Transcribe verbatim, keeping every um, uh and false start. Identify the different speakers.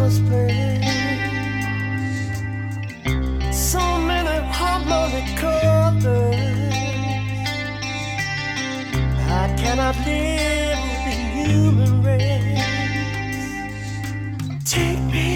Speaker 1: must play so many harmonic colors. I cannot live with the human race. Take me